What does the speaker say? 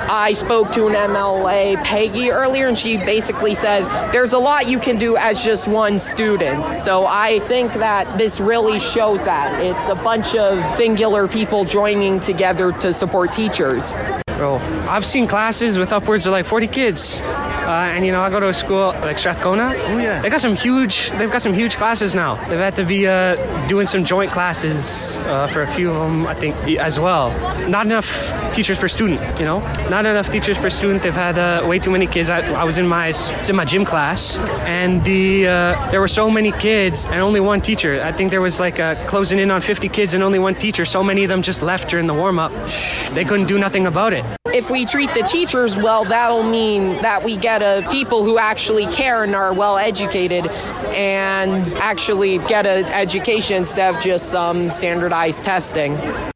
I spoke to an MLA, Peggy, earlier, and she basically said there's a lot you can do as just one student. So I think that this really shows that. It's a bunch of singular people joining together to support teachers. Bro, I've seen classes with upwards of like 40 kids. And I go to a school like Strathcona. Oh yeah. They've got some huge classes now. They've had to be doing some joint classes for a few of them, I think, as well. Not enough teachers per student, Not enough teachers per student. They've had way too many kids. I was in my gym class, and there were so many kids and only one teacher. I think there was like closing in on 50 kids and only one teacher. So many of them just left during the warm-up. They couldn't do nothing about it. If we treat the teachers well, that'll mean that we get people who actually care and are well educated and actually get an education instead of just some standardized testing.